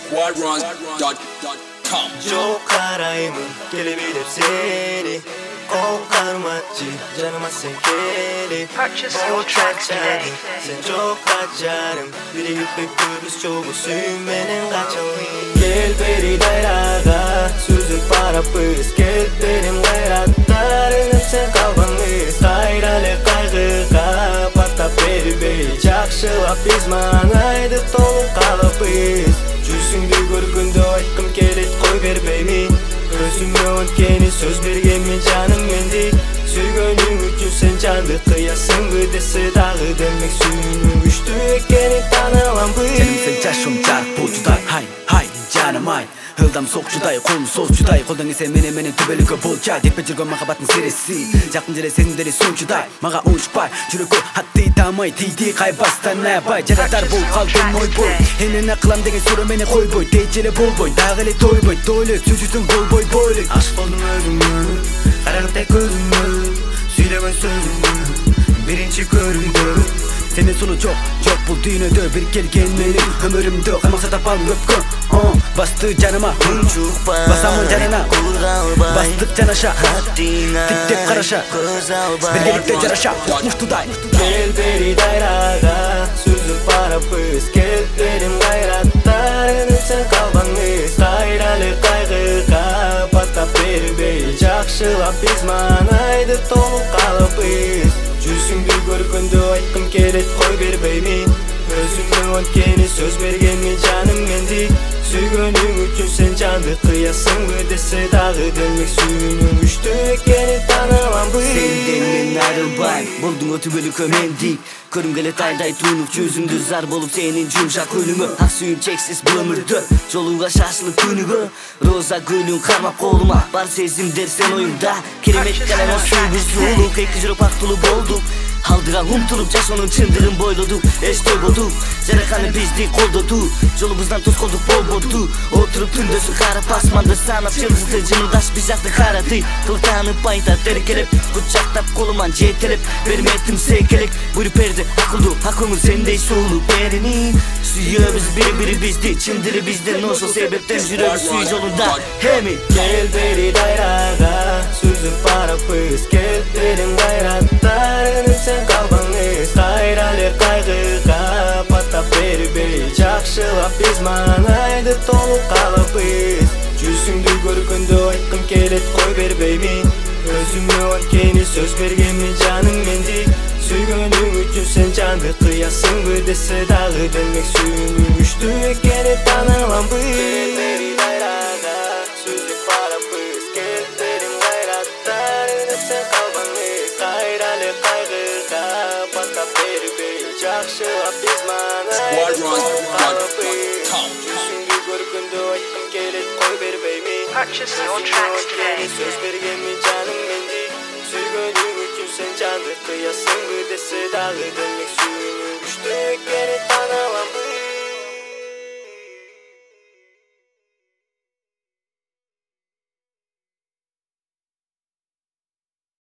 squadruns.com. Çok karayımın gelebilir seni Kokarmatçı canıma sen gelip Purchase your tracks today. Sen çok kaçarım Biri yüklük biz çoğu sümmenin kaçalım Gel beri dayraga Süzük para pız Gel benim gayratlarınım sen kalbanız Gayrale kaygıga Patap beri bey Çakşılap biz manaydı toluk kalıpız Жүзіңді көргенде айтқым келет қой бербеймін Өзіме өткені сөз бергенмен жаным мендей Сүйгенің үшін сен жанды қиясың Өдесі дағы демек сүйінің күшті екенін таныламын Сенің сен жашым жарық болчудай Хай, жаным ай Ылдам соқчудай, қолым соқчудай Қолдан есе менен төбелігі болчай Депе жүрген махаббаттың сересі Жақын желе сезімдері сончудай Маға оңшықпай, жүрекке хатты тамай Тейді қайбастан әбай Жаратар бол қалдым ойбой Енен ақылам деген сұры мені қойбой Тейджеле болбой, тағылы тойбой Тойлы, сүзісің болбой Аш болдым өзімі, қарағытай көзімі Сөйлеген сөзімі, бірінші көрімді Сенен сұлу жоқ бұл дүйнөдө бір келген менің өмірімді қаймақса тапалым көпкөн Басты жаныма басамын жанына Бастық жанаша тиктеп қараша Біргелікте жараша мұштудай Gel beri dayraga Süzüp para pız Gel benim gayratlarınım sen kalbanız Gayralı kaygıga Patap beri bey Жақшылап biz manaydı толық қалыпыз Жүзіңді көргенде айтқым келет қой бербеймін Өзіме өткені сөз бергенмен жаным мендей Сүйгенің үшін сен жанды қиясың Өдесі дағы демек сүйінің күшті екенін таныламын Сенден мен айрылбайм Болдың өтүбөлү көмендик Көрім келет айдай туынып жүзіңді зар болып сенің жұмшақ күніңі Ақ сүйім чексіз бұл өмірді Жолуға шашылып күнігі Роза гүлің қармап қолыма Бар сезімдер сен ойымда Керемет қалама сүйбіз зулук Екі жүріп ақтылы болдық Алдыға ұмтылып жашоның чындығын бойладық Эште болдық Жарақаны бізді қолдадық Жолыбыздан тосқолдық болбоду Отырып түндесін қарап асманды санап Жылдызды жымылдаш біз жақты қарады Қылтанып айтат еркелеп Құтшақтап қолыман жетелеп Берметтім секелек Бұйрып берді ақылды ақыңыз сендей сұлу беріні Сүйебіз бір-бірі бізді Чындыры бізден ошол себептен жүребіз сүй жолында Хеми Gel beri dayraga Süzüp para pız Gel benim gayratlarınım sen kalbanız Gayralı kaygıga Patap beri bey Жақшылап biz manaydı толық қалыпыз Жүзіңді көргенде айтқым келет қой бербеймін Өзіме өткені сөз бергенмен жаным мендей Сүйгенің үшін сен жанды қиясың Өдесі дағы демек сүйінің күшті екенін таныламын Gel beri dayraga Süzüp para pız Gel benim gayratlarınım sen kalbanız Gayralı kaygıga Patap beri bey Жақшылап biz manaydı толық қалыпыз Жүзіңді көргенде айтқым келет қой бербеймін Purchase your tracks today. Söz bergenmi canım mendey Sürgönüm üçün sen candı kıyasın Ödesi dağı